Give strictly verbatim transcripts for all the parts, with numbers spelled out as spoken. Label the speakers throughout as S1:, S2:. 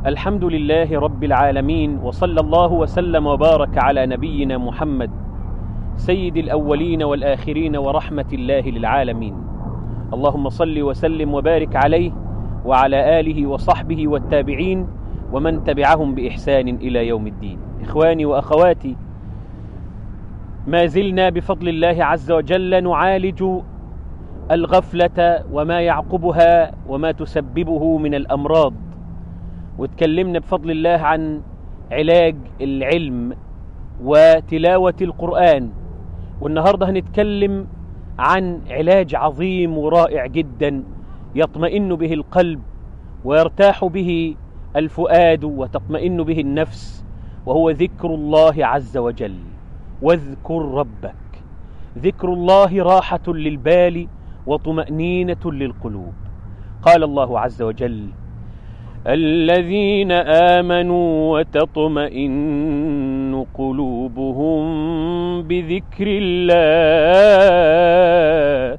S1: الحمد لله رب العالمين، وصلى الله وسلم وبارك على نبينا محمد سيد الأولين والآخرين ورحمة الله للعالمين. اللهم صل وسلم وبارك عليه وعلى آله وصحبه والتابعين ومن تبعهم بإحسان إلى يوم الدين. إخواني وأخواتي، ما زلنا بفضل الله عز وجل نعالج الغفلة وما يعقبها وما تسببه من الأمراض، واتكلمنا بفضل الله عن علاج العلم وتلاوة القرآن، والنهاردة هنتكلم عن علاج عظيم ورائع جدا يطمئن به القلب ويرتاح به الفؤاد وتطمئن به النفس، وهو ذكر الله عز وجل. واذكر ربك. ذكر الله راحة للبال وطمأنينة للقلوب. قال الله عز وجل: الذين آمنوا وتطمئن قلوبهم بذكر الله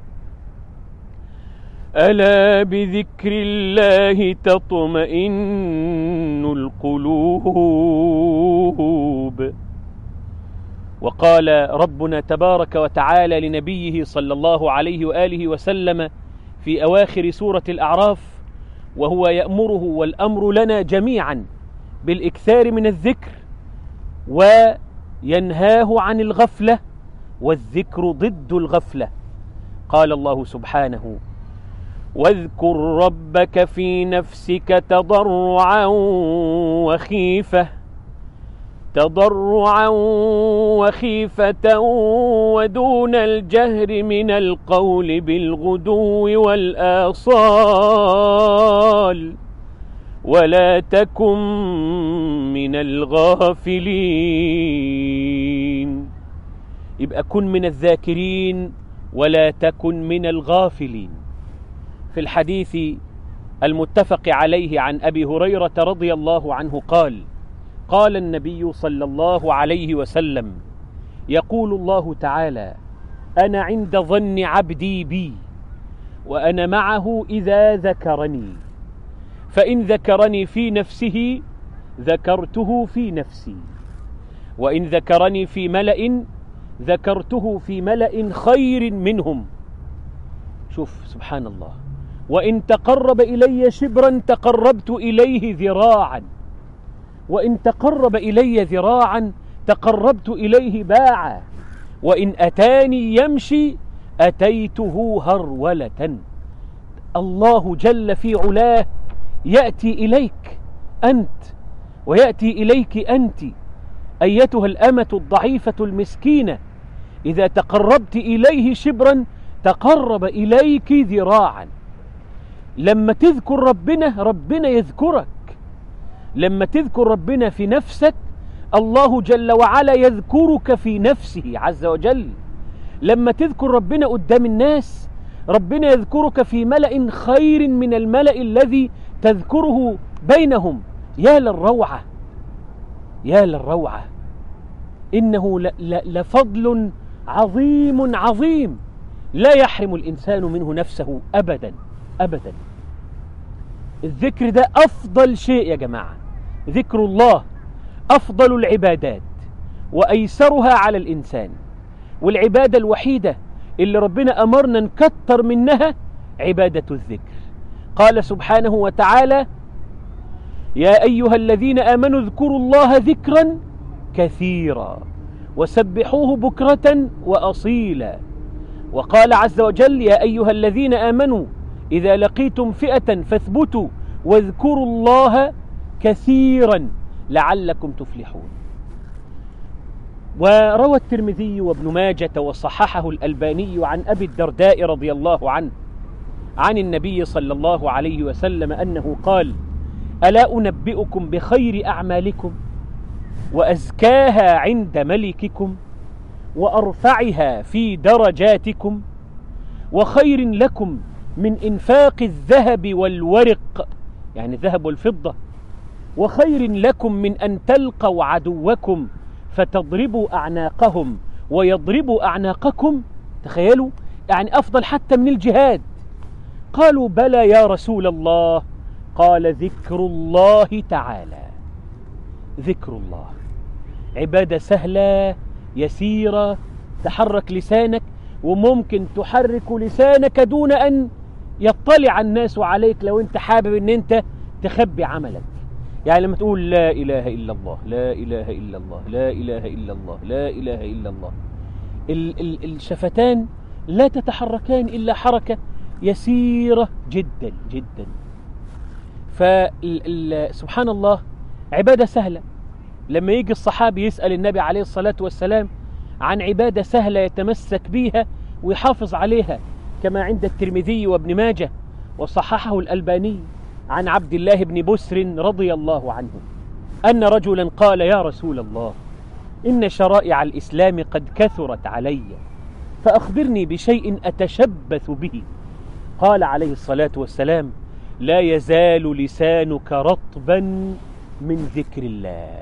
S1: ألا بذكر الله تطمئن القلوب. وقال ربنا تبارك وتعالى لنبيه صلى الله عليه وآله وسلم في أواخر سورة الأعراف وهو يأمره والأمر لنا جميعا بالإكثار من الذكر، وينهاه عن الغفلة، والذكر ضد الغفلة. قال الله سبحانه: واذكر ربك في نفسك تضرعا وخيفة تضرعا وخيفة ودون الجهر من القول بالغدو والآصال ولا تكن من الغافلين. يبقى كن من الذاكرين ولا تكن من الغافلين. في الحديث المتفق عليه عن أبي هريرة رضي الله عنه قال: قال النبي صلى الله عليه وسلم: يقول الله تعالى: أنا عند ظن عبدي بي وأنا معه إذا ذكرني، فإن ذكرني في نفسه ذكرته في نفسي، وإن ذكرني في ملأ ذكرته في ملأ خير منهم. شوف سبحان الله. وإن تقرب إلي شبرا تقربت إليه ذراعا، وإن تقرب إلي ذراعا تقربت إليه باعا، وإن أتاني يمشي أتيته هرولة. الله جل في علاه يأتي إليك أنت ويأتي إليك أنت أيتها الأمة الضعيفة المسكينة. إذا تقربت إليه شبرا تقرب إليك ذراعا. لما تذكر ربنا ربنا يذكرك. لما تذكر ربنا في نفسك الله جل وعلا يذكرك في نفسه عز وجل. لما تذكر ربنا قدام الناس ربنا يذكرك في ملأ خير من الملأ الذي تذكره بينهم. يا للروعة، يا للروعة. إنه لفضل عظيم عظيم لا يحرم الإنسان منه نفسه أبدا أبدا. الذكر ده أفضل شيء يا جماعة. ذكر الله أفضل العبادات وأيسرها على الإنسان، والعبادة الوحيدة اللي ربنا أمرنا نكتر منها عبادة الذكر. قال سبحانه وتعالى: يا أيها الذين آمنوا اذكروا الله ذكرا كثيرا وسبحوه بكرة وأصيلا. وقال عز وجل: يا أيها الذين آمنوا إذا لقيتم فئة فاثبتوا واذكروا الله كثيرا لعلكم تفلحون. وروى الترمذي وابن ماجة وصححه الألباني عن أبي الدرداء رضي الله عنه عن النبي صلى الله عليه وسلم أنه قال: ألا أنبئكم بخير أعمالكم وأزكاها عند ملككم وأرفعها في درجاتكم وخير لكم من إنفاق الذهب والورق، يعني الذهب والفضة، وخير لكم من أن تلقوا عدوكم فتضربوا أعناقهم ويضربوا أعناقكم. تخيلوا، يعني أفضل حتى من الجهاد. قالوا: بلى يا رسول الله، قال ذكر الله تعالى. ذكر الله عبادة سهلة يسيرة، تحرك لسانك، وممكن تحرك لسانك دون أن يطلع الناس عليك لو أنت حابب أن أنت تخبي عملك. يعني لما تقول لا إله إلا الله، لا إله إلا الله، لا إله إلا الله، لا إله إلا الله، ال ال الشفتان لا تتحركان إلا حركة يسيرة جدا جدا. فسبحان الله عبادة سهلة. لما يجي الصحابي يسأل النبي عليه الصلاة والسلام عن عبادة سهلة يتمسك بيها ويحافظ عليها، كما عند الترمذي وابن ماجه وصححه الألباني عن عبد الله بن بسر رضي الله عنه أن رجلا قال: يا رسول الله، إن شرائع الإسلام قد كثرت علي، فأخبرني بشيء أتشبث به. قال عليه الصلاة والسلام: لا يزال لسانك رطبا من ذكر الله.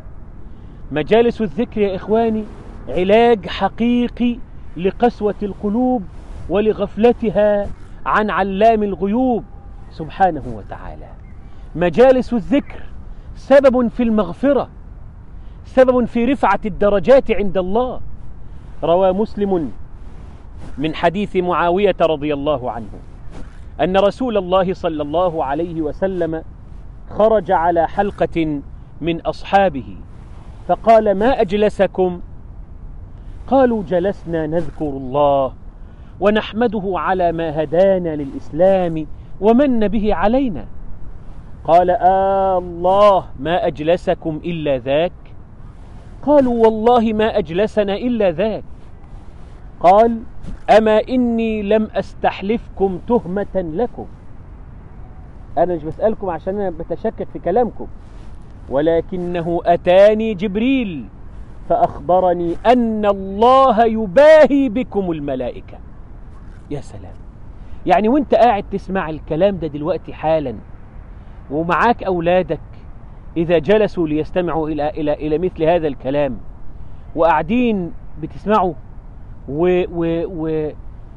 S1: مجالس الذكر يا إخواني علاج حقيقي لقسوة القلوب ولغفلتها عن علام الغيوب سبحانه وتعالى. مجالس الذكر سبب في المغفرة، سبب في رفعة الدرجات عند الله. روى مسلم من حديث معاوية رضي الله عنه أن رسول الله صلى الله عليه وسلم خرج على حلقة من أصحابه فقال: ما أجلسكم؟ قالوا: جلسنا نذكر الله ونحمده على ما هدانا للإسلام ومن به علينا. قال: آه الله، ما أجلسكم إلا ذاك؟ قالوا: والله ما أجلسنا إلا ذاك. قال: أما إني لم أستحلفكم تهمة لكم، أنا مش بسألكم عشان أنا بتشكك في كلامكم، ولكنه أتاني جبريل فأخبرني أن الله يباهي بكم الملائكة. يا سلام! يعني وانت قاعد تسمع الكلام ده دلوقتي حالا ومعاك أولادك إذا جلسوا ليستمعوا إلى, إلى, إلى مثل هذا الكلام وقاعدين بتسمعوا و, و, و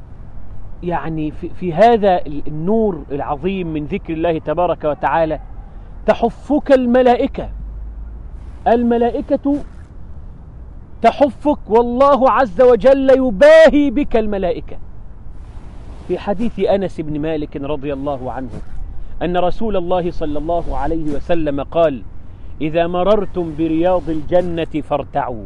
S1: يعني في, في هذا النور العظيم من ذكر الله تبارك وتعالى تحفك الملائكة. الملائكة تحفك، والله عز وجل يباهي بك الملائكة. في حديث أنس بن مالك رضي الله عنه أن رسول الله صلى الله عليه وسلم قال: إذا مررتم برياض الجنة فارتعوا.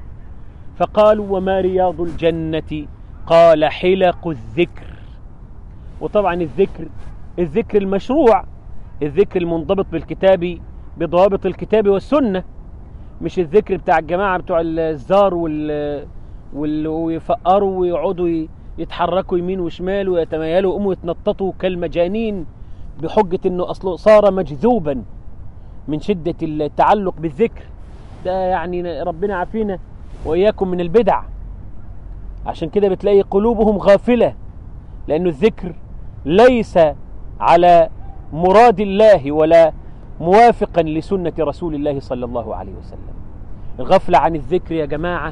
S1: فقالوا: وما رياض الجنة؟ قال: حلق الذكر. وطبعا الذكر الذكر المشروع، الذكر المنضبط بالكتاب بضوابط الكتاب والسنة، مش الذكر بتاع الجماعة بتوع الزار وال... وال... ويفقروا ويقعدوا يتحركوا يمين وشمال ويتميلوا ويقوموا يتنططوا كالمجانين بحجة انه اصله صار مجذوبا من شدة التعلق بالذكر. ده يعني ربنا عافينا وإياكم من البدع. عشان كده بتلاقي قلوبهم غافلة، لأنه الذكر ليس على مراد الله ولا موافقا لسنة رسول الله صلى الله عليه وسلم. الغفلة عن الذكر يا جماعة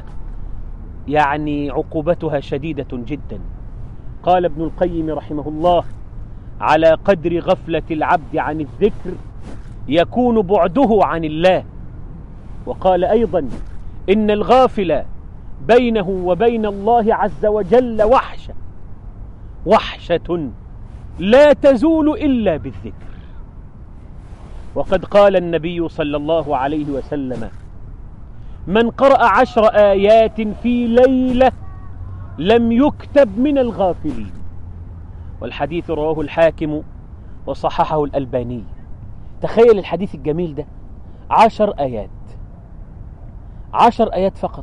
S1: يعني عقوبتها شديدة جدا. قال ابن القيم رحمه الله: على قدر غفلة العبد عن الذكر يكون بعده عن الله. وقال أيضا: إن الغافل بينه وبين الله عز وجل وحشة، وحشة لا تزول إلا بالذكر. وقد قال النبي صلى الله عليه وسلم: من قرأ عشر آيات في ليلة لم يكتب من الغافلين. والحديث رواه الحاكم وصححه الألباني. تخيل الحديث الجميل ده، عشر آيات، عشر آيات فقط.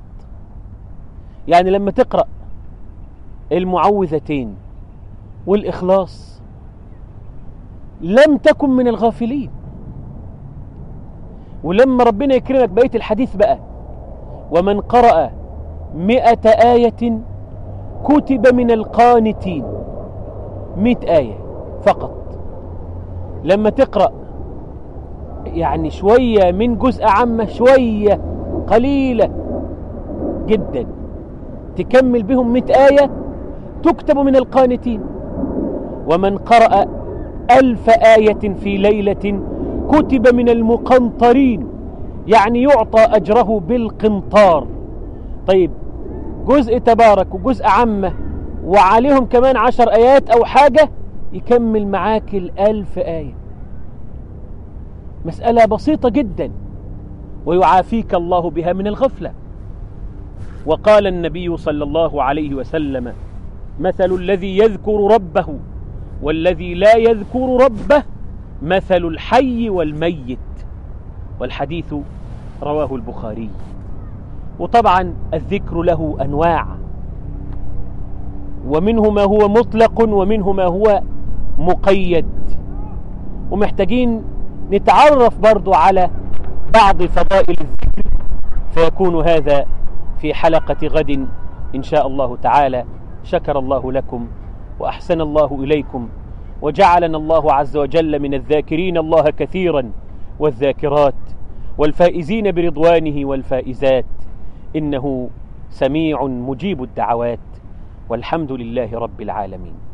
S1: يعني لما تقرأ المعوذتين والإخلاص لم تكن من الغافلين. ولما ربنا يكرمك بقية الحديث بقى: ومن قرأ مئة آية كتب من القانتين. مئة آية فقط. لما تقرأ يعني شوية من جزء عامة، شوية قليلة جدا، تكمل بهم مئة آية تكتب من القانتين. ومن قرأ ألف آية في ليلة كتب من المقنطرين، يعني يعطى أجره بالقنطار. طيب جزء تبارك وجزء عامة وعليهم كمان عشر آيات أو حاجة يكمل معاك الألف آية. مسألة بسيطة جدا ويعافيك الله بها من الغفلة. وقال النبي صلى الله عليه وسلم: مثل الذي يذكر ربه والذي لا يذكر ربه مثل الحي والميت. والحديث رواه البخاري. وطبعا الذكر له أنواع، ومنه ما هو مطلق ومنه ما هو مقيد، ومحتاجين نتعرف برضو على بعض فضائل الذكر، فيكون هذا في حلقة غد إن شاء الله تعالى. شكر الله لكم وأحسن الله إليكم، وجعلنا الله عز وجل من الذاكرين الله كثيرا والذاكرات والفائزين برضوانه والفائزات، إنه سميع مجيب الدعوات، والحمد لله رب العالمين.